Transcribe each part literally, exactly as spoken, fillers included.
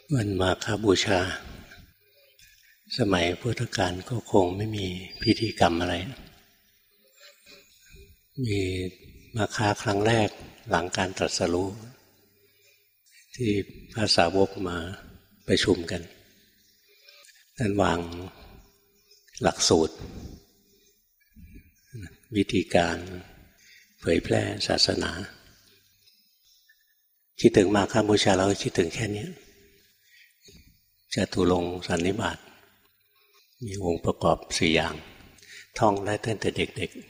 วันมาฆบูชาสมัยพุทธกาลก็คงไม่มีพิธีกรรมอะไรมีมาฆครั้งแรกหลังการตรัสรู้ที่พระสาวกมาประชุมกันท่านวางหลักสูตรวิธีการเผยแพร่ศาสนาคิดถึงมาฆบูชาเราก็คิดถึงแค่นี้จตุรงค์สันนิบาตมีองค์ประกอบสี่อย่างท่องได้ตั้งแต่เด็ก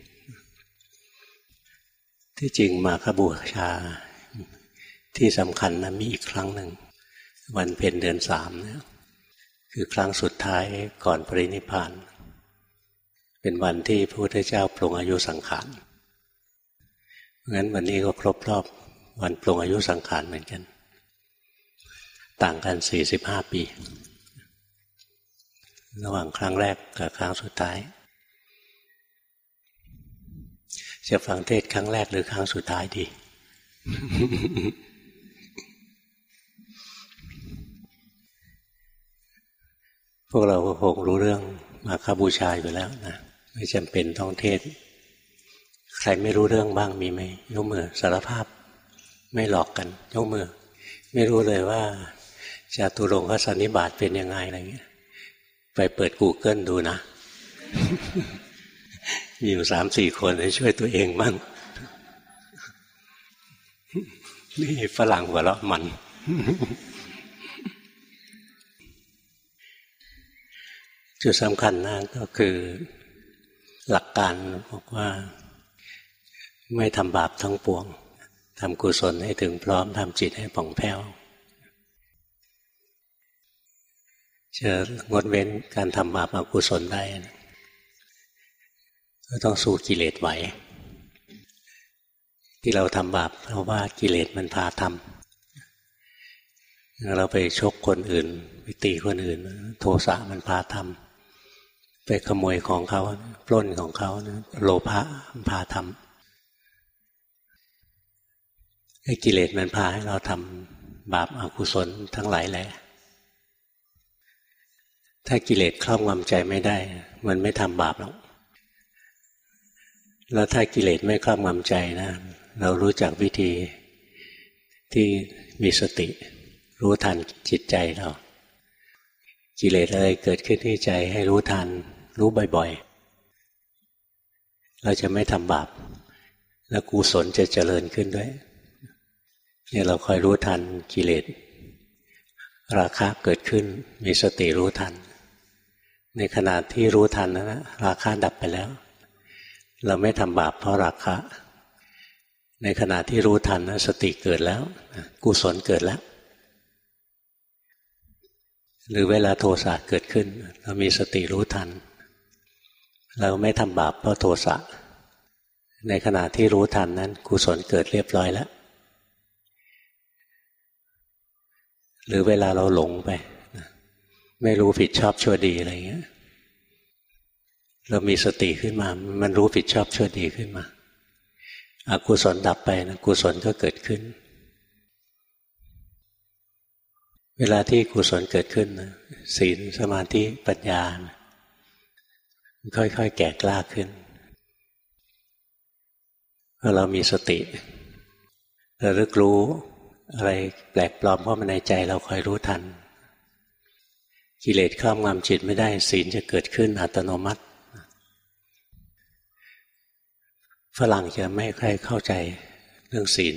ๆที่จริงมาฆบูชาที่สำคัญนะมีอีกครั้งหนึ่งวันเพ็ญเดือนสามนะคือครั้งสุดท้ายก่อนปรินิพพานเป็นวันที่พระพุทธเจ้าปลงอายุสังขารงั้นวันนี้ก็ครบรอบวันปลงอายุสังขารเหมือนกันต่างกันสี่สิบห้าปีระหว่างครั้งแรกกับครั้งสุดท้ายจะฟังเทศน์ครั้งแรกหรือครั้งสุดท้ายดี พวกเราคงรู้เรื่องมาฆบูชาอยู่แล้วนะไม่จำเป็นต้องเทศน์ใครไม่รู้เรื่องบ้างมีไหมยกมือสารภาพไม่หลอกกันยกมือไม่รู้เลยว่าจตุรงค์สันนิบาตเป็นยังไงอะไรเงี้ยไปเปิด Google ดูนะ มีอยู่สามสี่คนให้ช่วยตัวเองบ้าง นี่ฝรั่งหัวเราะมัน จุดสำคัญนะก็คือหลักการบอกว่าไม่ทำบาปทั้งปวงทำกุศลให้ถึงพร้อมทำจิตให้ผ่องแผ้วจะงดเว้นการทำบาปอกุศลได้ก็ต้องสู้กิเลสไหวที่เราทำบาปเพราะว่ากิเลสมันพาทำเราไปชกคนอื่นไปตีคนอื่นโทสะมันพาทำไปขโมยของเขาปล้นของเขาโลภะมันพาทำไอ้กิเลสมันพาให้เราทำบาปอกุศลทั้งหลายแหละถ้ากิเลสครอบงำใจไม่ได้มันไม่ทำบาปหรอกแล้วถ้ากิเลสไม่ครอบงำใจนะเรารู้จักวิธีที่มีสติรู้ทันจิตใจเรากิเลสอะไรเกิดขึ้นที่ใจให้รู้ทันรู้บ่อยๆเราจะไม่ทำบาปและกุศลจะเจริญขึ้นด้วยเนี่ยเราคอยรู้ทันกิเลสราคะเกิดขึ้นมีสติรู้ทันในขณะที่รู้ทันนะราคะดับไปแล้วเราไม่ทำบาปเพราะราคะในขณะที่รู้ทันนะสติเกิดแล้วกุศลเกิดแล้วหรือเวลาโทสะเกิดขึ้นเรามีสติรู้ทันเราไม่ทำบาปเพราะโทสะในขณะที่รู้ทันนั้นกุศลเกิดเรียบร้อยแล้วหรือเวลาเราหลงไปไม่รู้ผิดชอบชั่วดีอะไรเงี้ยเรามีสติขึ้นมามันรู้ผิดชอบชั่วดีขึ้นมาอกุศลดับไปนะกุศลก็เกิดขึ้นเวลาที่กุศลเกิดขึ้นนะศีลสมาธิปัญญาค่อยๆแก่กล้าขึ้นเมื่อเรามีสติระลึกรู้อะไรแปลกปลอมเพราะมันในใจเราคอยรู้ทันกิเลสครอบงำจิตไม่ได้ศีลจะเกิดขึ้นอัตโนมัติฝรั่งจะไม่ค่อยเข้าใจเรื่องศีล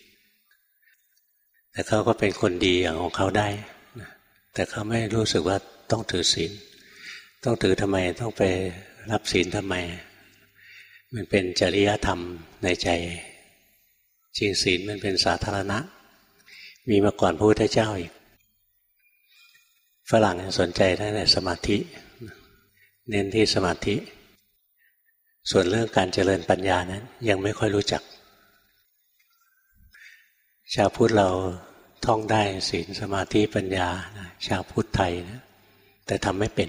แต่เขาก็เป็นคนดีอย่างของเขาได้แต่เขาไม่รู้สึกว่าต้องถือศีลต้องถือทำไมต้องไปรับศีลทำไมมันเป็นจริยธรรมในใจจริงศีลมันเป็นสาธารณะมีมาก่อนพระพุทธเจ้าอีกฝรั่งสนใจตั้งแต่สมาธิเน้นที่สมาธิส่วนเรื่องการเจริญปัญญานั้นยังไม่ค่อยรู้จักชาวพุทธเราท่องได้ศีลสมาธิปัญญาชาวพุทธไทยนะแต่ทำไม่เป็น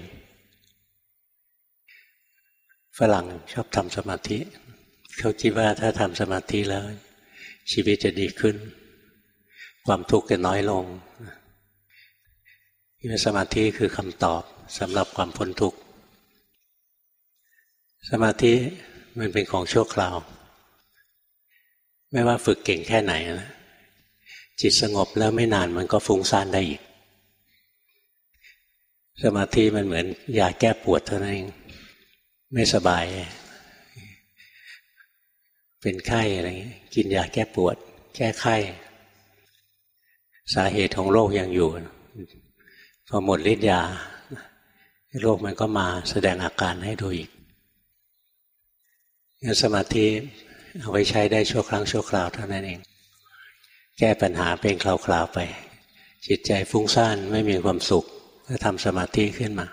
ฝรั่งชอบทำสมาธิเขาคิดว่าถ้าทำสมาธิแล้วชีวิตจะดีขึ้นความทุกข์จะน้อยลงสมาธิคือคำตอบสำหรับความพ้นทุกข์สมาธิมันเป็นของชั่วคราวไม่ว่าฝึกเก่งแค่ไหนนะจิตสงบแล้วไม่นานมันก็ฟุ้งซ่านได้อีกสมาธิมันเหมือนยาแก้ปวดเท่านั้นเองไม่สบายเป็นไข้อะไรเงี้ยกินยาแก้ปวดแก้ไข้สาเหตุของโรคยังอยู่พอหมดฤทธิ์ยาโรคมันก็มาแสดงอาการให้ดูอีกงั้นสมาธิเอาไว้ใช้ได้ชั่วครั้งชั่วคราวเท่านั้นเองแก้ปัญหาเป็นคราวๆไปจิตใจฟุ้งซ่านไม่มีความสุขก็ทำสมาธิขึ้นมา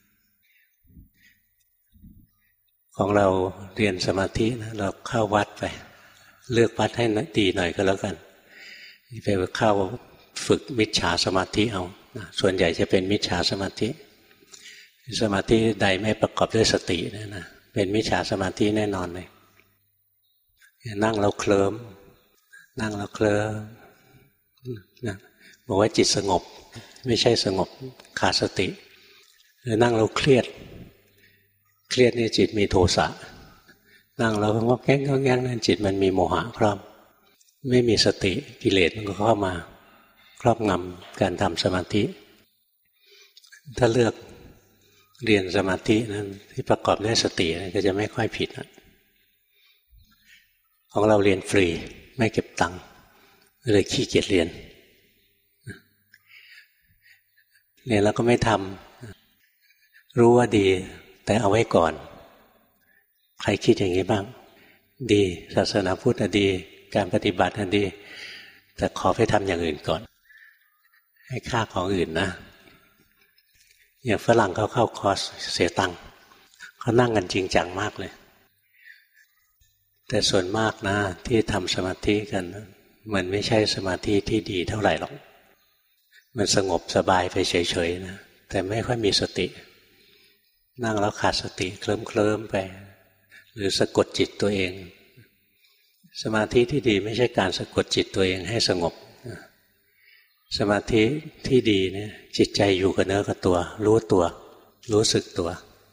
ของเราเรียนสมาธินะเราเข้าวัดไปเลือกวัดให้ดีหน่อยก็แล้วกันไปเข้าฝึกมิจฉาสมาธิเอาส่วนใหญ่จะเป็นมิจฉาสมาธิสมาธิใดไม่ประกอบด้วยสตินะนะเป็นมิจฉาสมาธิแน่นอนเลยนั่งแล้วเคลิ้มนั่งแล้วเคลิ้มนะบอกว่าจิตสงบไม่ใช่สงบขาดสติหรือนั่งแล้วเครียดเครียดนี่จิตมีโทสะนั่งแล้วก็แก้งก็แก้งนั่นจิตมันมีโมหะครอบไม่มีสติกิเลสมันก็เข้ามาครอบงำการทำสมาธิถ้าเลือกเรียนสมาธินั้นที่ประกอบด้วยสติก็จะไม่ค่อยผิดนะของเราเรียนฟรีไม่เก็บตังค์เลยขี้เกียจเรียนเรียนแล้วก็ไม่ทำรู้ว่าดีแต่เอาไว้ก่อนใครคิดอย่างนี้บ้างดีศาสนาพุทธดีการปฏิบัติดีแต่ขอไปทำอย่างอื่นก่อนให้ค่าของอื่นนะอย่างฝรั่งเขาเข้าคอร์สเสียตังค์เขานั่งกันจริงจังมากเลยแต่ส่วนมากนะที่ทำสมาธิกันมันไม่ใช่สมาธิที่ดีเท่าไหร่หรอกมันสงบสบายไปเฉยๆนะแต่ไม่ค่อยมีสตินั่งแล้วขาดสติเคลิ้มๆไปหรือสะกดจิตตัวเองสมาธิที่ดีไม่ใช่การสะกดจิตตัวเองให้สงบสมาธิที่ดีเนี่ยจิตใจอยู่กับเนื้อกับตัวรู้ตัวรู้สึกตัว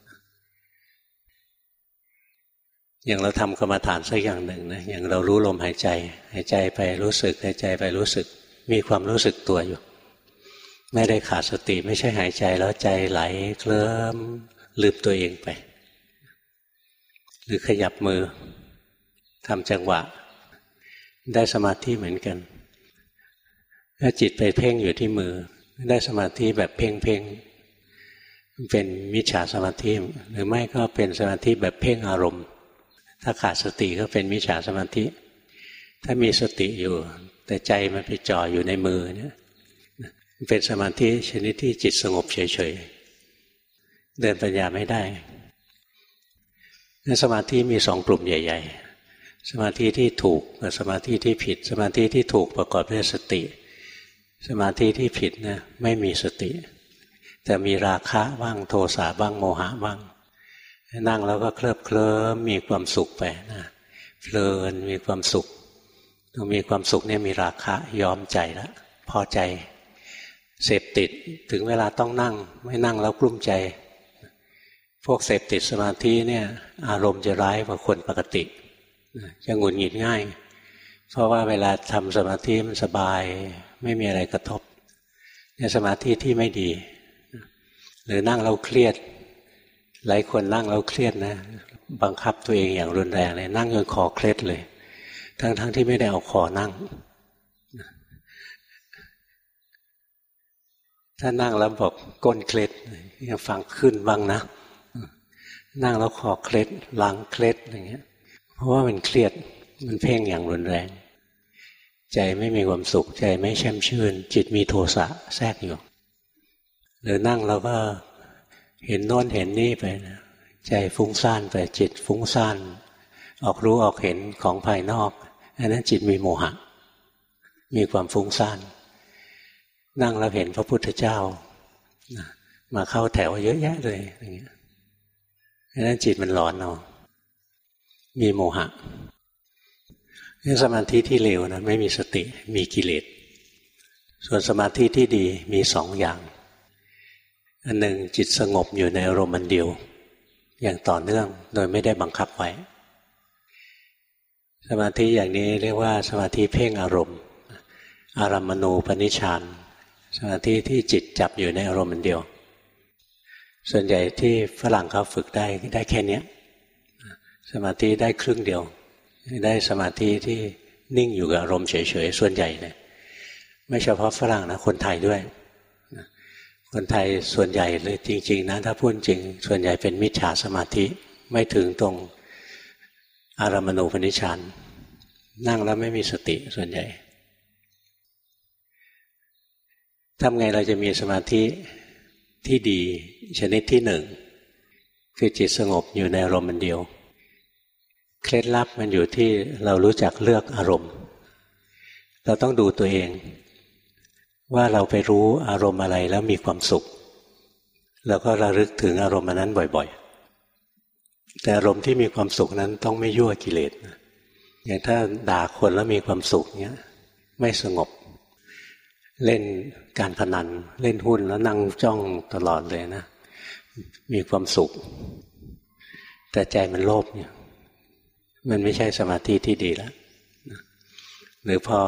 อย่างเราทำกรรมฐานสักอย่างหนึ่งนะอย่างเรารู้ลมหายใจหายใจไปรู้สึกหายใจไปรู้สึกมีความรู้สึกตัวอยู่ไม่ได้ขาดสติไม่ใช่หายใจแล้วใจไหลเคลิ้มลืมตัวเองไปหรือขยับมือทำจังหวะได้สมาธิเหมือนกันถ้าจิตไปเพ่งอยู่ที่มือได้สมาธิแบบเพ่งเพ่งเป็นมิจฉาสมาธิหรือไม่ก็เป็นสมาธิแบบเพ่งอารมณ์ถ้าขาดสติก็เป็นมิจฉาสมาธิถ้ามีสติอยู่แต่ใจมันไปจ่ออยู่ในมือเนี่ยเป็นสมาธิชนิดที่จิตสงบเฉยๆเดินปัญญาไม่ได้สมาธิมีสองกลุ่มใหญ่ๆสมาธิที่ถูกกับสมาธิที่ผิดสมาธิที่ถูกประกอบด้วยสติสมาธิที่ผิดนะไม่มีสติแต่มีราคะบ้างโทสะบ้างโมหะบ้างนั่งแล้วก็เคลิบเคลิ้มมีความสุขไปนะเพลินมีความสุขต้องมีความสุขเนี่ยมีราคะยอมใจแล้วพอใจเสพติดถึงเวลาต้องนั่งไม่นั่งแล้วกลุ้มใจพวกเสพติดสมาธิเนี่ยอารมณ์จะร้ายกว่าคนปกติจะหงุดหงิดง่ายเพราะว่าเวลาทำสมาธิมันสบายไม่มีอะไรกระทบเนี่ยสมาธิที่ไม่ดีหรือนั่งแล้วเครียดหลายคนนั่งแล้วเครียดนะบังคับตัวเองอย่างรุนแรงเลยนั่งจนคอเคล็ดเลยทั้งๆ ท, ที่ไม่ได้เอาคอนั่งถ้านั่งแล้วบอกก้นเคล็ดยังฟังขึ้นบ้างนะนั่งแล้วคอเคล็ดหลังเคล็ดอย่างเงี้ยเพราะว่ามันเครียดมันเพ่งอย่างรุนแรงใจไม่มีความสุขใจไม่แช่มชื่นจิตมีโทสะแทรกอยู่หรือนั่งแล้วก็เห็นโน่นเห็นนี่ไปนะใจฟุ้งซ่านไปจิตฟุ้งซ่านออกรู้ออกเห็นของภายนอกอันนั้นจิตมีโมหะมีความฟุ้งซ่านนั่งแล้วเห็นพระพุทธเจ้ามาเข้าแถวเยอะแยะเลยอย่างเงี้ยอันนั้นจิตมันร้อนเอามีโมหะนี่สมาธิที่เลวนะไม่มีสติมีกิเลสส่วนสมาธิที่ดีมีสองอย่างอันหนึ่งจิตสงบอยู่ในอารมณ์อันเดียวอย่างต่อเนื่องโดยไม่ได้บังคับไว้สมาธิอย่างนี้เรียกว่าสมาธิเพ่งอารมณ์อารัมมณูปนิชฌานสมาธิที่จิตจับอยู่ในอารมณ์อันเดียวส่วนใหญ่ที่ฝรั่งเขาฝึกได้ได้แค่นี้สมาธิได้ครึ่งเดียวได้สมาธิที่นิ่งอยู่กับอารมณ์เฉยๆส่วนใหญ่เนี่ยไม่เฉพาะฝรั่งนะคนไทยด้วยคนไทยส่วนใหญ่เลยจริงๆนะถ้าพูดจริงส่วนใหญ่เป็นมิจฉาสมาธิไม่ถึงตรงอารัมมณูปนิชฌานนั่งแล้วไม่มีสติส่วนใหญ่ทำไงเราจะมีสมาธิที่ดีชนิดที่หนึ่งคือจิตสงบอยู่ในอารมณ์เดียวเคล็ดลับมันอยู่ที่เรารู้จักเลือกอารมณ์เราต้องดูตัวเองว่าเราไปรู้อารมณ์อะไรแล้วมีความสุขแล้วก็ระลึกถึงอารมณ์นั้นบ่อยๆแต่อารมณ์ที่มีความสุขนั้นต้องไม่ยั่วกิเลสอย่างถ้าด่าคนแล้วมีความสุขเนี้ยไม่สงบเล่นการพนันเล่นหุ้นแล้วนั่งจ้องตลอดเลยนะมีความสุขแต่ใจมันโลภเนี่ยมันไม่ใช่สมาธิที่ดีแล้วหรือพอ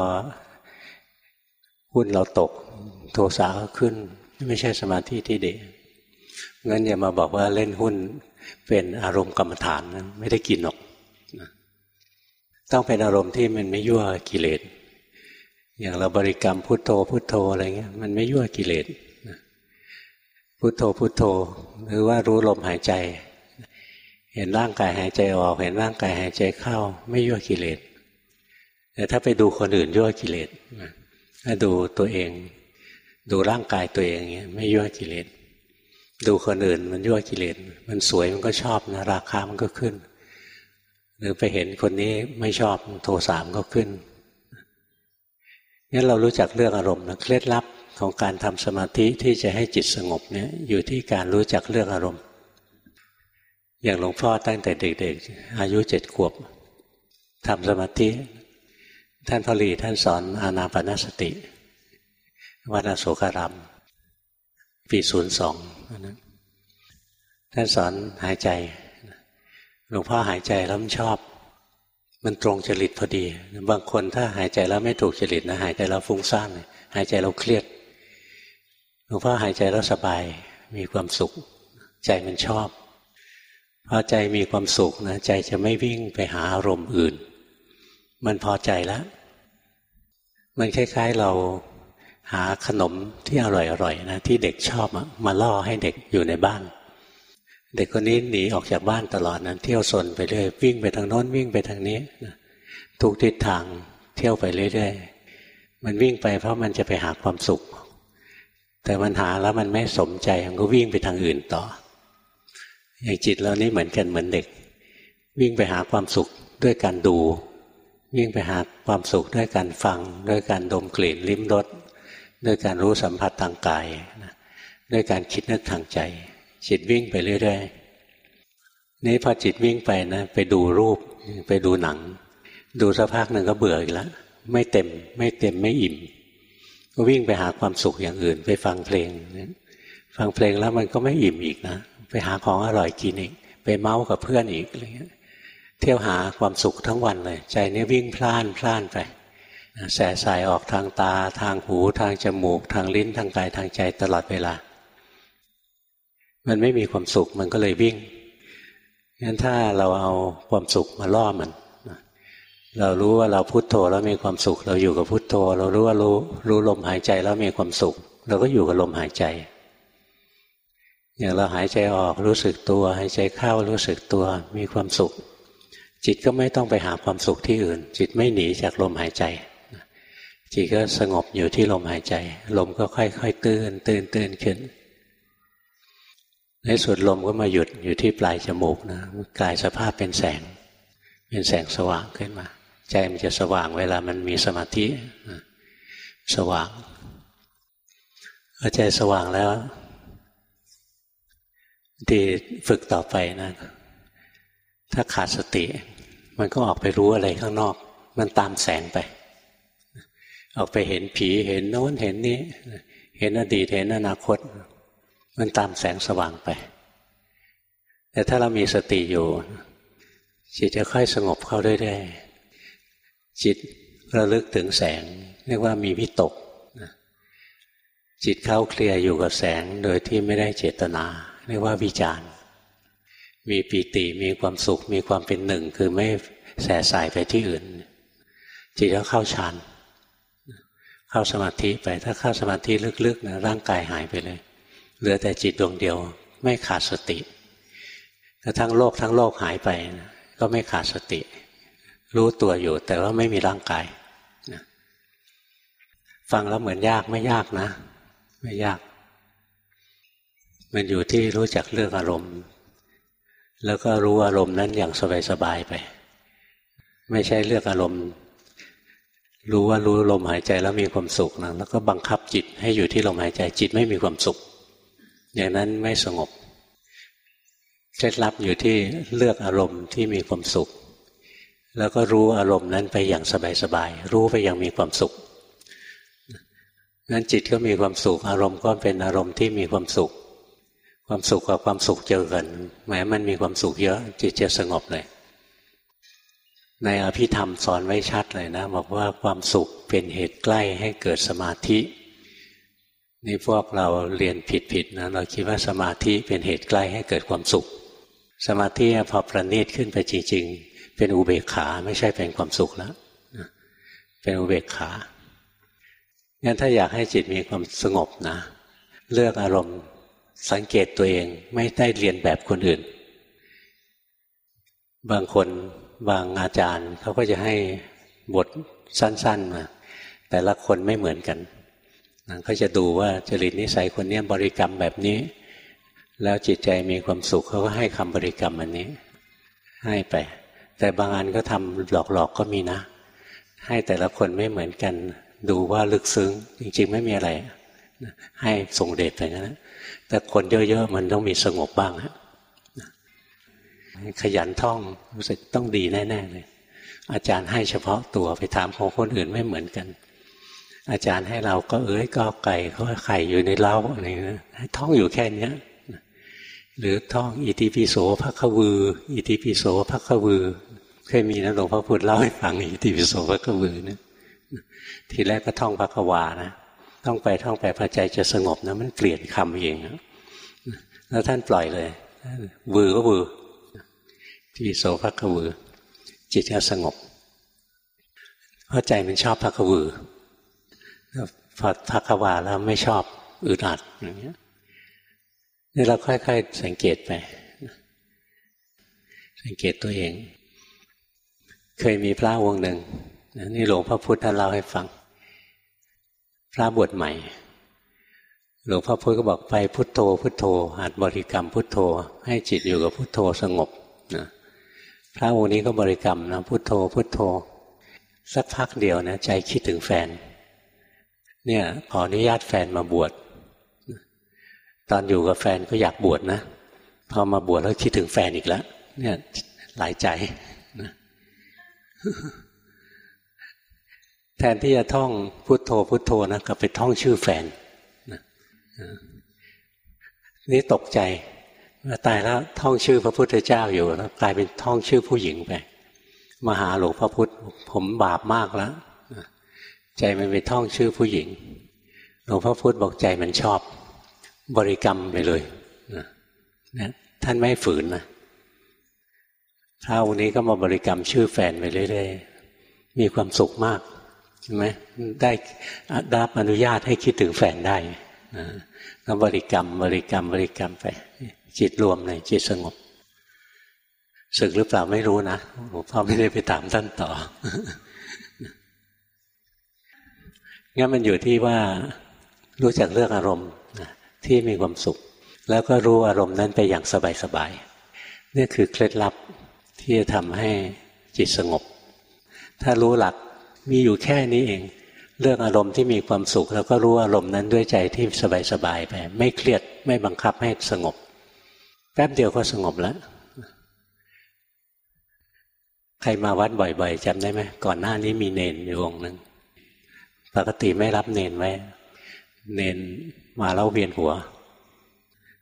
หุ้นเราตกโทสะก็ขึ้นไม่ใช่สมาธิที่ดีงั้นอย่ามาบอกว่าเล่นหุ้นเป็นอารมณ์กรรมฐานนะไม่ได้กินหรอกต้องเป็นอารมณ์ที่มันไม่ยั่วกิเลสอย่างเราบริกรรมพุทโธพุทโธอะไรเงี้ยมันไม่ยั่วกิเลสพุทโธพุทโธหรือว่ารู้ลมหายใจเห็นร่างกายหายใจออกเห็นร่างกายหายใจเข้าไม่ยั่วกิเลสแต่ถ้าไปดูคนอื่นยั่วกิเลสถ้าดูตัวเองดูร่างกายตัวเองเงี้ยไม่ยั่วกิเลสดูคนอื่นมันยั่วกิเลสมันสวยมันก็ชอบนะราคามันก็ขึ้นหรือไปเห็นคนนี้ไม่ชอบโทสะมันก็ขึ้นงั้นเรารู้จักเลือกอารมณ์นะเคล็ดลับของการทำสมาธิที่จะให้จิตสงบเนี่ยอยู่ที่การรู้จักเลือกอารมณ์อย่างหลวงพ่อตั้งแต่เด็กๆอายุเจ็ดขวบทำสมาธิท่านพ่อหลีท่านสอนอานาปานสติวัดอโศการามปีศูนย์สองนั้นท่านสอนหายใจหลวงพ่อหายใจแล้วมันชอบมันตรงจริตพอดีบางคนถ้าหายใจแล้วไม่ถูกจริตนะหายใจแล้วฟุ้งซ่านหายใจแล้วเครียดหลวงพ่อหายใจแล้วสบายมีความสุขใจมันชอบพอใจมีความสุขนะใจจะไม่วิ่งไปหาอารมณ์อื่นมันพอใจแล้วมันคล้ายๆเราหาขนมที่อร่อยๆนะที่เด็กชอบมาล่อให้เด็กอยู่ในบ้านเด็กคนนี้หนีออกจากบ้านตลอดนั้นเที่ยวซนไปเรื่อยวิ่งไปทางโน้นวิ่งไปทางนี้ทุกทิศทางเที่ยวไปเรื่อยๆมันวิ่งไปเพราะมันจะไปหาความสุขแต่มันหาแล้วมันไม่สมใจมันก็วิ่งไปทางอื่นต่ออย่างจิตเรานี่เหมือนกันเหมือนเด็กวิ่งไปหาความสุขด้วยการดูวิ่งไปหาความสุขด้วยการฟังด้วยการดมกลิ่นลิ้มรสด้วยการรู้สัมผัสทางกายด้วยการคิดนึกทางใจจิตวิ่งไปเรื่อยๆนี่พอจิตวิ่งไปนะไปดูรูปไปดูหนังดูสักพักหนึ่งก็เบื่ออีกแล้วไม่เต็มไม่เต็มไม่อิ่มก็วิ่งไปหาความสุขอย่างอื่นไปฟังเพลงฟังเพลงแล้วมันก็ไม่อิ่มอีกนะไปหาของอร่อยกินอีกไปเมากับเพื่อนอีกอะไรเงี้ยเที่ยวหาความสุขทั้งวันเลยใจนี่วิ่งพล่านพล่านไปแสสายออกทางตาทางหูทางจมูกทางลิ้นทางกายทางใจตลอดเวลามันไม่มีความสุขมันก็เลยวิ่งงั้นถ้าเราเอาความสุขมาล่อมันเรารู้ว่าเราพุทโธแล้วมีความสุขเราอยู่กับพุทโธเรารู้ว่ารู้รู้ลมหายใจแล้วมีความสุขเราก็อยู่กับลมหายใจอย่างเราหายใจออกรู้สึกตัวหายใจเข้ารู้สึกตัวมีความสุขจิตก็ไม่ต้องไปหาความสุขที่อื่นจิตไม่หนีจากลมหายใจจิตก็สงบอยู่ที่ลมหายใจลมก็ค่อยๆตื้นตื้นตื้นขึ้นในสุดลมก็มาหยุดอยู่ที่ปลายจมูกนะกลายสภาพเป็นแสงเป็นแสงสว่างขึ้นมาใจมันจะสว่างเวลามันมีสมาธิสว่างพอใจสว่างแล้วที่ฝึกต่อไปนะถ้าขาดสติมันก็ออกไปรู้อะไรข้างนอกมันตามแสงไปออกไปเห็นผีเห็นโน้นเห็นนี้เห็นอดีตเห็นอนาคตมันตามแสงสว่างไปแต่ถ้าเรามีสติอยู่จิตจะค่อยสงบเข้าเรื่อยๆจิตระลึกถึงแสงเรียกว่ามีวิตกจิตเข้าเคลียร์อยู่กับแสงโดยที่ไม่ได้เจตนาเรียกว่าวิจารณ์มีปีติมีความสุขมีความเป็นหนึ่งคือไม่แส่สายไปที่อื่นจิตก็เข้าฌานเข้าสมาธิไปถ้าเข้าสมาธิลึกๆนะร่างกายหายไปเลยเหลือแต่จิตดวงเดียวไม่ขาดสติกระทั่งโลกทั้งโลกหายไปนะก็ไม่ขาดสติรู้ตัวอยู่แต่ว่าไม่มีร่างกายนะฟังแล้วเหมือนยากไม่ยากนะไม่ยากมันอยู่ที่รู้จักเลือกอารมณ์แล้วก็รู้อารมณ์นั้นอย่างสบายๆไปไม่ใช่เลือกอารมณ์รู้ว่ารู้ลมหายใจแล้วมีความสุขนะแล้วก็บังคับจิตให้อยู่ที่ลมหายใจจิตไม่มีความสุขอย่างนั้นไม่สงบเคล็ดลับอยู่ที่เลือกอารมณ์ที่มีความสุขแล้วก็รู้อารมณ์นั้นไปอย่างสบายๆรู้ไปอย่างมีความสุขนั้นจิตก็มีความสุขอารมณ์ก็เป็นอารมณ์ที่มีความสุขความสุขกับความสุขเจอกันแม้มันมีความสุขเยอะจิตจะสงบเลยในอภิธรรมสอนไว้ชัดเลยนะบอกว่าความสุขเป็นเหตุใกล้ให้เกิดสมาธินี่พวกเราเรียนผิดๆนะเราคิดว่าสมาธิเป็นเหตุใกล้ให้เกิดความสุขสมาธิพอประณีตขึ้นไปจริงๆเป็นอุเบกขาไม่ใช่เป็นความสุขแล้วเป็นอุเบกขางั้นถ้าอยากให้จิตมีความสงบนะเลือกอารมณ์สังเกตตัวเองไม่ได้เรียนแบบคนอื่นบางคนบางอาจารย์เขาก็จะให้บทสั้นๆมาแต่ละคนไม่เหมือนกันเขาจะดูว่าจริตนิสัยคนนี้บริกรรมแบบนี้แล้วจิตใจมีความสุขเขาก็ให้คำบริกรรมอันนี้ให้ไปแต่บางอันก็ทำหลอกๆ ก, ก็มีนะให้แต่ละคนไม่เหมือนกันดูว่าลึกซึ้งจริงๆไม่มีอะไรให้ส่งเดชไปงั้นนะแต่คนเยอะๆมันต้องมีสงบบ้างฮะขยันท่องรู้สึกต้องดีแน่ๆเลยอาจารย์ให้เฉพาะตัวไปถามของคนอื่นไม่เหมือนกันอาจารย์ให้เราก็เอ้ยก็ไก่เขาไข่อยู่ในเล้าอะไรนะให้ท่องอยู่แค่นี้หรือท่องอิติปิโสภควืออิติปิโสภควือเคยมีนะหลวงพ่อพูดเล่าให้ฟังอิติปิโสภควือเนี่ยทีแรกก็ท่องภควานะท่องไปท่องไปพอใจจะสงบนะมันเปลี่ยนคำเองแล้วท่านปล่อยเลยวือก็วือที่โสภควือจิตก็สงบเพราะใจมันชอบภควือพอภควาแล้วไม่ชอบอึดอัดอย่างเงี้ยนี่เราค่อยๆสังเกตไปสังเกตตัวเองเคยมีพระองค์หนึ่งนี่หลวงพ่อพุธท่านเล่าให้ฟังพระบวชใหม่หลวงพ่อพุธก็บอกไปพุทโธพุทโธหัดบริกรรมพุทโธให้จิตอยู่กับพุทโธสงบนะพระองค์นี้ก็บริกรรมนะพุทโธพุทโธสักพักเดียวนะใจคิดถึงแฟนเนี่ยขออนุญาตแฟนมาบวชตอนอยู่กับแฟนก็อยากบวชนะพอมาบวชแล้วคิดถึงแฟนอีกแล้วเนี่ยหลายใจนะแทนที่จะท่องพุทโธพุทโธนะกลับไปท่องชื่อแฟนนะนี่ตกใจว่าตายแล้วท่องชื่อพระพุทธเจ้าอยู่แล้วกลายเป็นท่องชื่อผู้หญิงไปมาหาหลวงพ่อพุธผมบาปมากแล้วใจมันไปท่องชื่อผู้หญิงหลวงพ่อพุธบอกใจมันชอบบริกรรมไปเลยนะนะท่านไม่ฝืนนะพระองค์นี้ก็มาบริกรรมชื่อแฟนไปเรื่อยๆมีความสุขมากใช่ไหมได้ได้อนุญาตให้คิดถึงแฟนได้นะแล้วบริกรรมบริกรรมบริกรรมไปจิตรวมเลยจิตสงบสึกหรือเปล่าไม่รู้นะหลวงพ่อไม่ได้ไปถามท่านต่องั้นมันอยู่ที่ว่ารู้จักเลือกอารมณ์ที่มีความสุขแล้วก็รู้อารมณ์นั้นไปอย่างสบายๆนี่คือเคล็ดลับที่จะทำให้จิตสงบถ้ารู้หลักมีอยู่แค่นี้เองเลือกอารมณ์ที่มีความสุขแล้วก็รู้อารมณ์นั้นด้วยใจที่สบายๆไปไม่เครียดไม่บังคับให้สงบแป๊บเดียวก็สงบแล้วใครมาวัดบ่อยๆจำได้ไหมก่อนหน้านี้มีเนนอยู่องค์นึงปกติไม่รับเนนไว้เนนมาแล้วเวียนหัว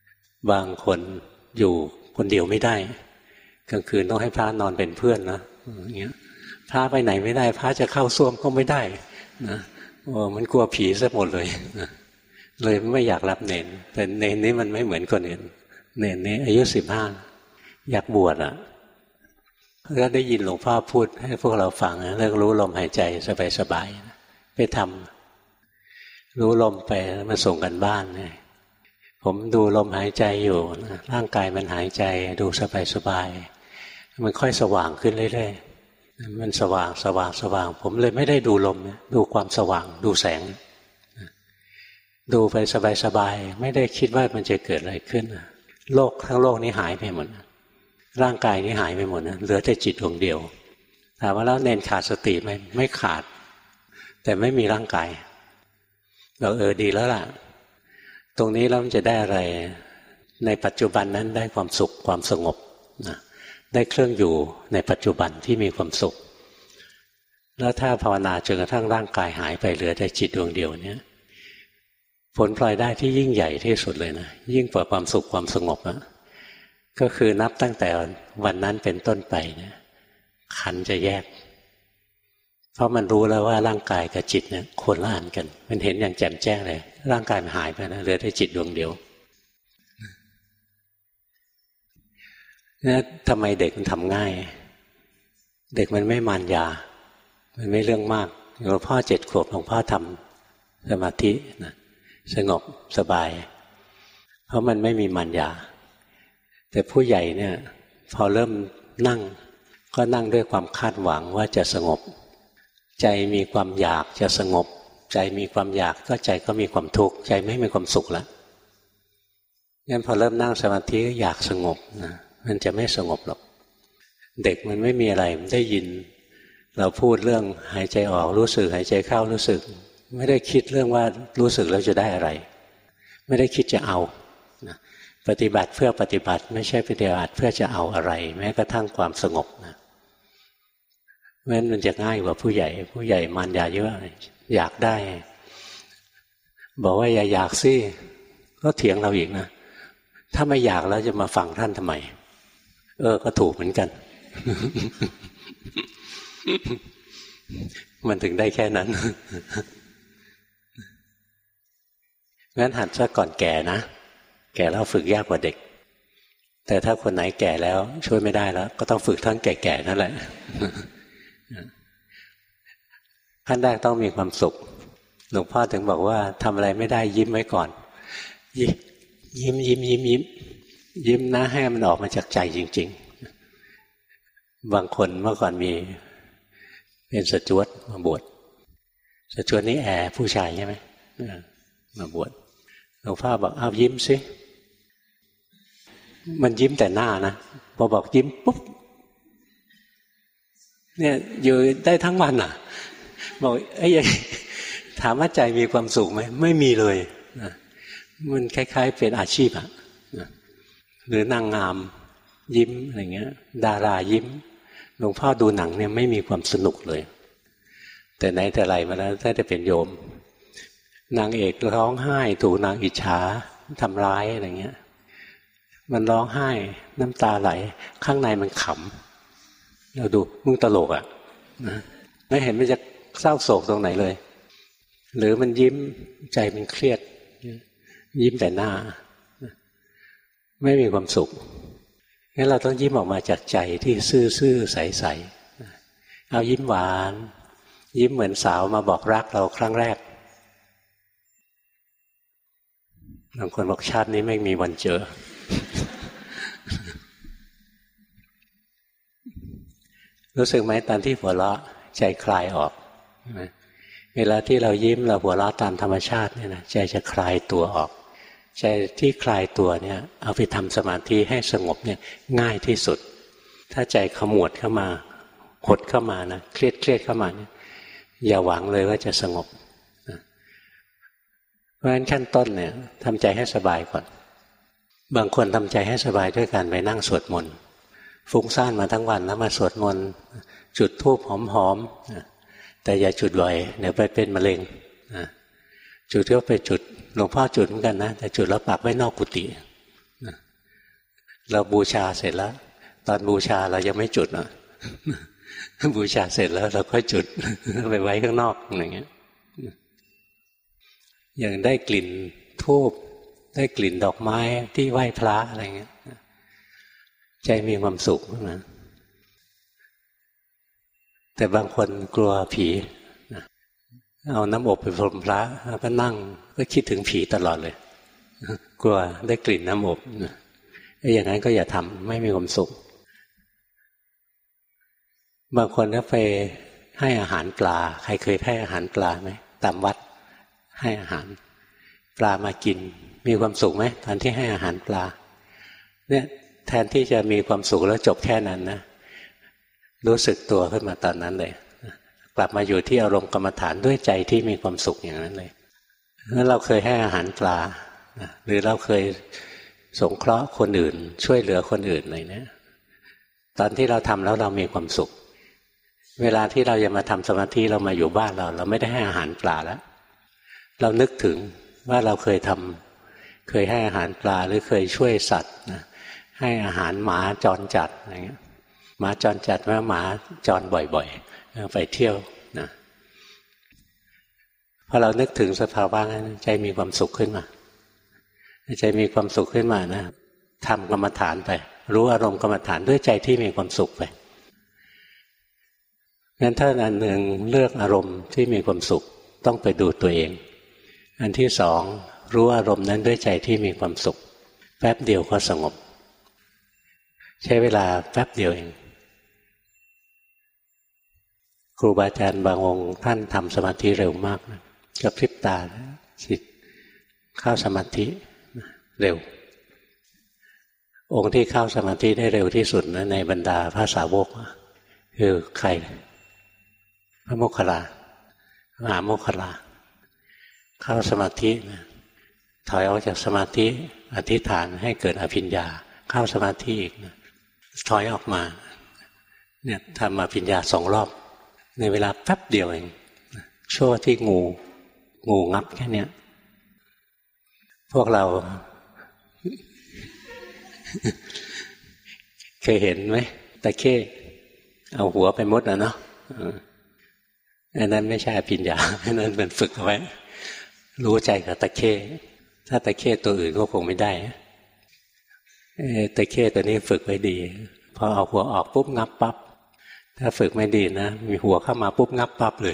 บางคนอยู่คนเดียวไม่ได้กลางคืนต้องให้พระนอนเป็นเพื่อนนะอย่างเงี้ยพระไปไหนไม่ได้พระจะเข้าส้วมก็ไม่ได้นะโอ้มันกลัวผีซะหมดเลยนะเลยไม่อยากรับเนรแต่เนรนี้มันไม่เหมือนคนอื่นเนรนี้อายุสิบห้าอยากบวชอ่ะก็ได้ยินหลวงพ่อพูดให้พวกเราฟังนะเรื่องรู้ลมหายใจสบายๆไปทำรู้ลมไปแล้วมาส่งกันบ้านเนี่ยผมดูลมหายใจอยู่นะร่างกายมันหายใจดูสบายๆมันค่อยสว่างขึ้นเรื่อยๆมันสว่างสว่างสว่างผมเลยไม่ได้ดูลมนะดูความสว่างดูแสงดูไปสบายๆไม่ได้คิดว่ามันจะเกิดอะไรขึ้นโลกทั้งโลกนี้หายไปหมดร่างกายนี้หายไปหมดนะเหลือแต่จิตดวงเดียวถามว่าแล้วเน้นขาดสติไหมไม่ขาดแต่ไม่มีร่างกายเราเออดีแล้วล่ะตรงนี้แล้วมันจะได้อะไรในปัจจุบันนั้นได้ความสุขความสงบนะได้เครื่องอยู่ในปัจจุบันที่มีความสุขแล้วถ้าภาวนาจนกระทั่งร่างกายหายไปเหลือแต่จิตดวงเดียวเนี้ยผลพลอยได้ที่ยิ่งใหญ่ที่สุดเลยนะยิ่งกว่าความสุขความสงบนะก็คือนับตั้งแต่วันนั้นเป็นต้นไปเนี่ยขันธ์จะแยกเพราะมันรู้แล้วว่าร่างกายกับจิตเนี่ยคนละอันกันมันเห็นอย่างแจ่มแจ้งเลยร่างกายมันหายไปนะเหลือแต่จิตดวงเดียวนี่ทำไมเด็กมันทำง่ายเด็กมันไม่มารยามันไม่เรื่องมากหลวงพ่อเจ็ดขวบหลวงพ่อทำสมาธินะสงบสบายเพราะมันไม่มีมารยาแต่ผู้ใหญ่เนี่ยพอเริ่มนั่งก็นั่งด้วยความคาดหวังว่าจะสงบใจมีความอยากจะสงบใจมีความอยากก็ใจก็มีความทุกข์ใจไม่มีความสุขแล้วงั้นพอเริ่มนั่งสมาธิก็อยากสงบนะมันจะไม่สงบหรอกเด็กมันไม่มีอะไรมันได้ยินเราพูดเรื่องหายใจออกรู้สึกหายใจเข้ารู้สึกไม่ได้คิดเรื่องว่ารู้สึกแล้วจะได้อะไรไม่ได้คิดจะเอานะปฏิบัติเพื่อปฏิบัติไม่ใช่ปฏิบัติเพื่อจะเอาอะไรแม้กระทั่งความสงบนะเพราะฉะนั้นมันจะง่ายกว่าผู้ใหญ่ผู้ใหญ่มารยาเยอะอยากได้บอกว่าอย่าอยากสิก็เถียงเราอีกนะถ้าไม่อยากแล้วจะมาฟังท่านทำไมเออก็ถูกเหมือนกัน มันถึงได้แค่นั้น งั้นหัดซะก่อนแก่นะแก่แล้วฝึกยากกว่าเด็กแต่ถ้าคนไหนแก่แล้วช่วยไม่ได้แล้วก็ต้องฝึกทั้งแก่ๆนั่นแหละ ขั้นแรกต้องมีความสุขหลวงพ่อถึงบอกว่าทำอะไรไม่ได้ยิ้มไว้ก่อนยิ้มยิ้มยิ้มยิ้มยิ้มยิ้มนะให้มันออกมาจากใจจริงๆบางคนเมื่อก่อนมีเป็นสจวตมาบวชสจวตนี้แอร์ผู้ชายใช่ไหมมาบวชหลวงพ่อบอกเอายิ้มสิมันยิ้มแต่หน้านะพอบอกยิ้มปุ๊บเนี่ยอยู่ได้ทั้งวันอ่ะบอกไอ้ยังถามว่าใจมีความสุขไหมไม่มีเลยนะมันคล้ายๆเป็นอาชีพอะนะหรือนางงามยิ้มอะไรเงี้ยดารายิ้มหลวงพ่อดูหนังเนี่ยไม่มีความสนุกเลยแต่ไหนแต่ไรมาแล้วถ้าจะเป็นโยมนางเอกร้องไห้ถูกนางอิจฉาทำร้ายอะไรเงี้ยมันร้องไห้น้ำตาไหลข้างในมันขำเราดูมึงตลกอ่ะนะไม่เห็นมันจะเศร้าโศกตรงไหนเลยหรือมันยิ้มใจมันเครียดยิ้มแต่หน้าไม่มีความสุขงั้นเราต้องยิ้มออกมาจากใจที่ซื่อๆใสๆเอายิ้มหวานยิ้มเหมือนสาวมาบอกรักเราครั้งแรกบางคนบอกชาตินี้ไม่มีวันเจอ รู้สึกไหมตอนที่หัวเราะใจคลายออกเวลาที่เรายิ้มเราหัวเราะตามธรรมชาติเนี่ยนะใจจะคลายตัวออกใจที่คลายตัวเนี่ยเอาไปทำสมาธิให้สงบเนี่ยง่ายที่สุดถ้าใจขมวดเข้ามาหดเข้ามานะเครียดเครียดเข้ามาเนี่ยอย่าหวังเลยว่าจะสงบเพราะฉะนั้นขั้นต้นเนี่ยทำใจให้สบายก่อนบางคนทำใจให้สบายด้วยการไปนั่งสวดมนต์ฟุ้งซ่านมาทั้งวันแล้วมาสวดมนต์จุดธูปหอมๆแต่อย่าจุดบ่อยเดี๋ยวไปเป็นมะเร็งจุดก็ไปจุดหลวงพ่อจุดเหมือนกันนะแต่จุดแล้วปักไว้นอกกุฏิเราบูชาเสร็จแล้วตอนบูชาเรายังไม่จุดอ่ะบูชาเสร็จแล้วเราค่อยจุดไปไว้ข้างนอกอย่างเงี้ยอย่างได้กลิ่นธูปได้กลิ่นดอกไม้ที่ไหว้พระอะไรเงี้ยใจมีความสุขนะแต่บางคนกลัวผีเอาน้ำอบไปพรมพระแล้วก็นั่งก็คิดถึงผีตลอดเลยกลัวได้กลิ่นน้ำอบไอ้อย่างนั้นก็อย่าทำไม่มีความสุขบางคนก็ไปให้อาหารปลาใครเคยให้อาหารปลาไหมตามวัดให้อาหารปลามากินมีความสุขไหมตอนที่ให้อาหารปลาเนี่ยแทนที่จะมีความสุขแล้วจบแค่นั้นนะรู้สึกตัวขึ้นมาตอนนั้นเลยกลับมาอยู่ที่อารมณ์กรรมฐานด้วยใจที่มีความสุขอย่างนั้นเลยนั้นเราเคยให้อาหารปลาหรือเราเคยสงเคราะห์คนอื่นช่วยเหลือคนอื่นอะไรเนี่ยตอนที่เราทำแล้วเรามีความสุขเวลาที่เราจะมาทำสมาธิเรามาอยู่บ้านเราเราไม่ได้ให้อาหารปลาแล้วเรานึกถึงว่าเราเคยทำเคยให้อาหารปลาหรือเคยช่วยสัตว์นะให้อาหารหมาจรจัดอะไรเงี้ยหมาจรจัดว่าหมาจรบ่อยๆไปเที่ยวนะพอเรานึกถึงสภาวะนั้นใจมีความสุขขึ้นมาใจมีความสุขขึ้นมานะทำกรรมฐานไปรู้อารมณ์กรรมฐานด้วยใจที่มีความสุขไปงั้นถ้าอันหนึ่งเลือกอารมณ์ที่มีความสุขต้องไปดูตัวเองอันที่สองรู้อารมณ์นั้นด้วยใจที่มีความสุขแป๊บเดียวก็สงบใช้เวลาแป๊บเดียวเองครูบาอาจารย์บางองค์ท่านทำสมาธิเร็วมากนะกระพริบตาจิตเข้าสมาธิเร็วองค์ที่เข้าสมาธิได้เร็วที่สุดนะในบรรดาพระสาวกคือใครพระโมคคัลลามหาโมคคัลลาเข้าสมาธินะถอยออกจากสมาธิอธิษฐานให้เกิดอภิญญาเข้าสมาธิอีกนะถอยออกมาเนี่ยทำอภิญญาสองรอบในเวลาแป๊บเดียวเองชั่วที่งูงูงับแค่เนี้ยพวกเราเคยเห็นไหมตะเข้เอาหัวไปมดอ่ะเนาะอันนั้นไม่ใช่อภิญญาอันนั้นเป็นฝึกเอาไว้รู้ใจกับตะเข้ถ้าตะเข้ตัวอื่นก็คงไม่ได้ตะเข้ตัวนี้ฝึกไว้ดีพอเอาหัวออกปุ๊บงับปั๊บถ้าฝึกไม่ดีนะมีหัวเข้ามาปุ๊บงับปั๊บเลย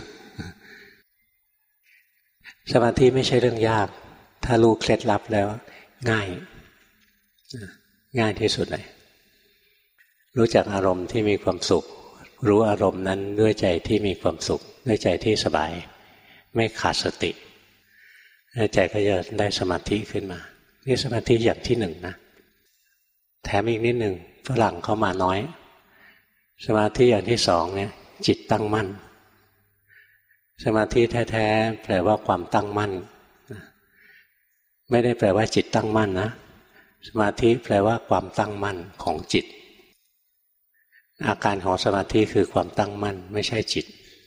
สมาธิไม่ใช่เรื่องยากถ้ารู้เคล็ดลับแล้วง่ายง่ายที่สุดเลยรู้จักอารมณ์ที่มีความสุขรู้อารมณ์นั้นด้วยใจที่มีความสุขด้วยใจที่สบายไม่ขาดสติใจก็จะได้สมาธิขึ้นมานี่สมาธิอย่างที่หนึ่งนะแถมอีกนิดหนึ่งฝรั่งเข้ามาน้อยสมาธิอย่างที่สองเนี่ยจิตตั้งมั่นสมาธิแท้ๆแปลว่าความตั้งมั่นไม่ได้แปลว่าจิตตั้งมั่นนะสมาธิแปลว่าความตั้งมั่นของจิตอาการของสมาธิคือความตั้งมั่นไม่ใช่จิต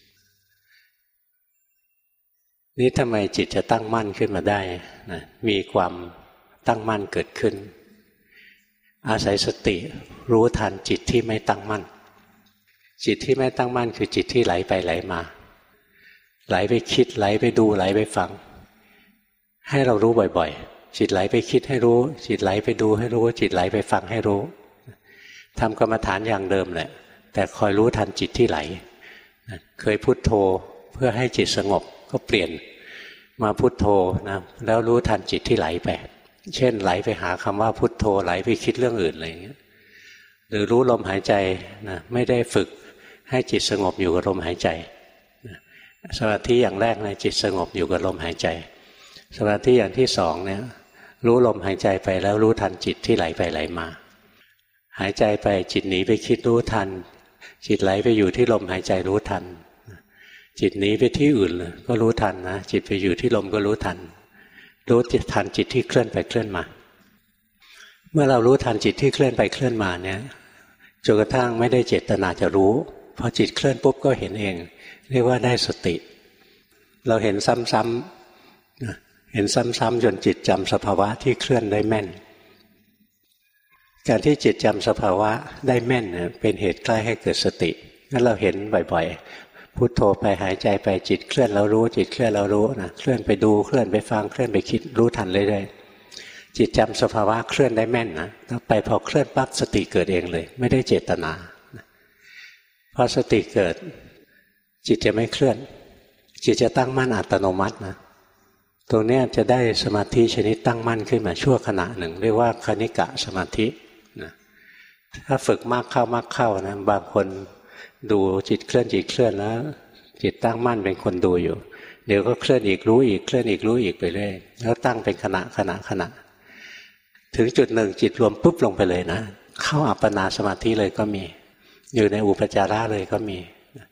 นี่ทำไมจิตจะตั้งมั่นขึ้นมาได้นะมีความตั้งมั่นเกิดขึ้นอาศัยสติรู้ทันจิตที่ไม่ตั้งมั่นจิตที่ไม่ตั้งมั่นคือจิตที่ไหลไปไหลมาไหลไปคิดไหลไปดูไหลไปฟังให้เรารู้บ่อยๆจิตไหลไปคิดให้รู้จิตไหลไปดูให้รู้จิตไหลไปฟังให้รู้ทำกรรมฐานอย่างเดิมแหละแต่คอยรู้ทันจิตที่ไหลเคยพุทโธเพื่อให้จิตสงบก็เปลี่ยนมาพุทโธนะแล้วรู้ทันจิตที่ไหลไปเช่นไหลไปหาคำว่าพุทโธไหลไปคิดเรื่องอื่นอะไรอย่างเงี้ยหรือรู้ลมหายใจนะไม่ได้ฝึกให้จิตสงบอยู่กับลมหายใจสมาธิอย่างแรกนะจิตสงบอยู่กับลมหายใจสมาธิอย่างที่สองเนี่ยรู้ลมหายใจไปแล้วรู้ทันจิตที่ไหลไปไหลมาหายใจไปจิตหนีไปคิดรู้ทันจิตไหลไปอยู่ที่ลมหายใจรู้ทันจิตหนีไปที่อื่นก็รู้ทันนะจิตไปอยู่ที่ลมก็รู้ทันรู้ทันจิตที่เคลื่อนไปเคลื่อนมาเมื่อเรารู้ทันจิตที่เคลื่อนไปเคลื่อนมาเนี่ยจนกระทั่งไม่ได้เจตนาจะรู้พอจิตเคลื่อนปุ๊บก็เห็นเองเรียกว่าได้สติเราเห็นซ้ำๆเห็นซ้ำๆจนจิตจำสภาวะที่เคลื่อนได้แม่นการที่จิตจำสภาวะได้แม่นเป็นเหตุใกล้ให้เกิดสติงั้นเราเห็นบ่อยๆพุทโธไปหายใจไปจิตเคลื่อนแล้วรู้จิตเคลื่อนแล้วรู้นะเคลื่อนไปดูเคลื่อนไปฟังเคลื่อนไปคิดรู้ทันเรื่อยๆจิตจำสภาวะเคลื่อนได้แม่นนะแล้วไปพอเคลื่อนปั๊บสติเกิดเองเลยไม่ได้เจตนาพอสติเกิดจิตจะไม่เคลื่อนจิตจะตั้งมั่นอัตโนมัตินะตรงนี้จะได้สมาธิชนิดตั้งมั่นขึ้นมาชั่วขณะหนึ่งเรียกว่าคณิกะสมาธินะถ้าฝึกมากเข้ามากเข้านะบางคนดูจิตเคลื่อนจิตเคลื่อนแล้วจิตตั้งมั่นเป็นคนดูอยู่เดี๋ยวก็เคลื่อนอีกรู้อีกเคลื่อนอีกรู้อีกไปเรื่อยแล้วตั้งเป็นขณะขณะขณะถึงจุดหนึ่งจิตรวมปุ๊บลงไปเลยนะเข้าอัปปนาสมาธิเลยก็มีอยู่ในอุปจาระเลยก็มี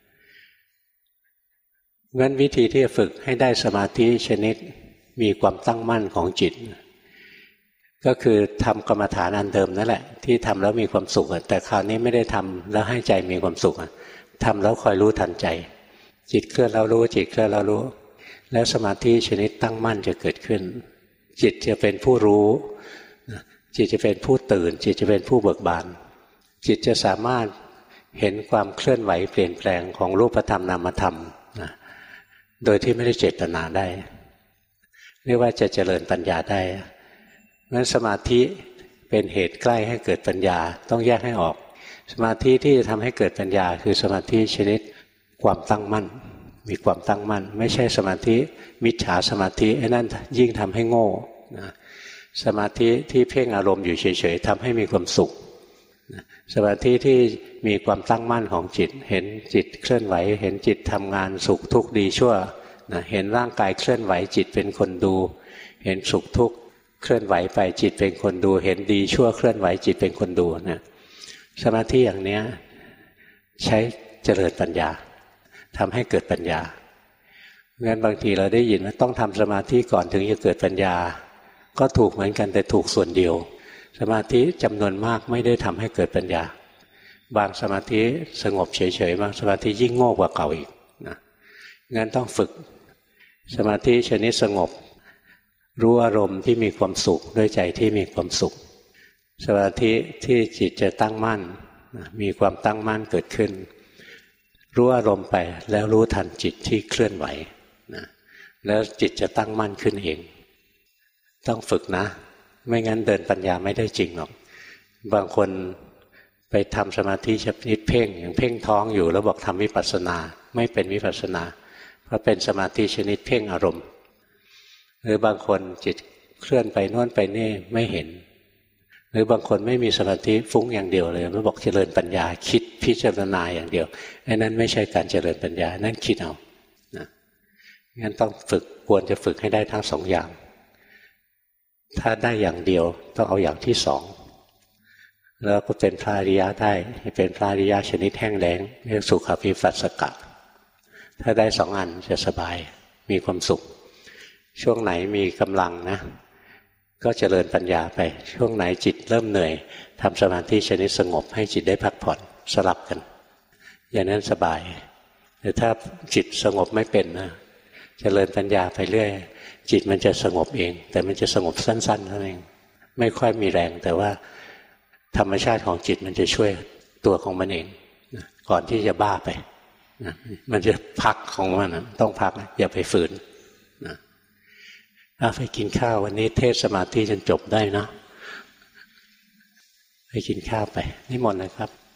งั้นวิธีที่จะฝึกให้ได้สมาธิชนิดมีความตั้งมั่นของจิตก็คือทำกรรมฐานอันเดิมนั่นแหละที่ทำแล้วมีความสุขแต่คราวนี้ไม่ได้ทำแล้วให้ใจมีความสุขทำแล้วคอยรู้ทันใจจิตเคลื่อนแล้วรู้จิตเคลื่อนแล้วรู้แล้วสมาธิชนิดตั้งมั่นจะเกิดขึ้นจิตจะเป็นผู้รู้จิตจะเป็นผู้ตื่นจิตจะเป็นผู้เบิกบานจิตจะสามารถเห็นความเคลื่อนไหวเปลี่ยนแปลงของรูปธรรมนามธรรมโดยที่ไม่ได้เจตนาได้เรียกว่าจะเจริญปัญญาได้งั้นสมาธิเป็นเหตุใกล้ให้เกิดปัญญาต้องแยกให้ออกสมาธิที่จะทำให้เกิดปัญญาคือสมาธิชนิดความตั้งมั่นมีความตั้งมั่นไม่ใช่สมาธิมิจฉาสมาธิไอ้นั่นยิ่งทำให้โง่นะสมาธิที่เพ่งอารมณ์อยู่เฉยๆทำให้มีความสุขนะสมาธิที่มีความตั้งมั่นของจิตเห็นจิตเคลื่อนไหวเห็นจิตทำงานสุขทุกข์ดีชั่วนะเห็นร่างกายเคลื่อนไหวจิตเป็นคนดูเห็นสุขทุกข์เคลื่อนไหวไปจิตเป็นคนดูเห็นดีชั่วเคลื่อนไหวจิตเป็นคนดูนะสมาธิอย่างนี้ใช้เจริญปัญญาทำให้เกิดปัญญางั้นบางทีเราได้ยินว่าต้องทำสมาธิก่อนถึงจะเกิดปัญญาก็ถูกเหมือนกันแต่ถูกส่วนเดียวสมาธิจำนวนมากไม่ได้ทำให้เกิดปัญญาบางสมาธิสงบเฉยๆบางสมาธิยิ่งโง่กว่าเก่าอีกนะงั้นต้องฝึกสมาธิชนิดสงบรู้อารมณ์ที่มีความสุขด้วยใจที่มีความสุขสมาธิที่จิตจะตั้งมั่นมีความตั้งมั่นเกิดขึ้นรู้อารมณ์ไปแล้วรู้ทันจิตที่เคลื่อนไหวนะแล้วจิตจะตั้งมั่นขึ้นเองต้องฝึกนะไม่งั้นเดินปัญญาไม่ได้จริงหรอกบางคนไปทำสมาธิชนิดเพ่งอย่างเพ่งท้องอยู่แล้วบอกทำวิปัสสนาไม่เป็นวิปัสสนาเพราะเป็นสมาธิชนิดเพ่งอารมณ์หรือบางคนจิตเคลื่อนไปโน่นไปนี่ไม่เห็นหรือบางคนไม่มีสมาธิฟุ้งอย่างเดียวเลยไม่บอกเจริญปัญญาคิดพิจารณาอย่างเดียวไอ้นั้นไม่ใช่การเจริญปัญญานั่นคิดเอานะงั้นต้องฝึกควรจะฝึกให้ได้ทั้งสองอย่างถ้าได้อย่างเดียวต้องเอาอย่างที่สองแล้วก็เป็นพระอริยะได้เป็นพระอริยะชนิดแห้งแล้งเรียกสุขวิปัสสกะถ้าได้สองอันจะสบายมีความสุขช่วงไหนมีกำลังนะก็เจริญปัญญาไปช่วงไหนจิตเริ่มเหนื่อยทำสมาธิชนิดสงบให้จิตได้พักผ่อนสลับกันอย่างนั้นสบายแต่ถ้าจิตสงบไม่เป็นนะเจริญปัญญาไปเรื่อยจิตมันจะสงบเองแต่มันจะสงบสั้นๆเท่านั้นเองไม่ค่อยมีแรงแต่ว่าธรรมชาติของจิตมันจะช่วยตัวของมันเองนะก่อนที่จะบ้าไปนะมันจะพักของมันนะต้องพักนะอย่าไปฝืนนะเอาไปกินข้าววันนี้เทศสมาธิจนจบได้นะไปกินข้าวไปนิมนต์เลยครับ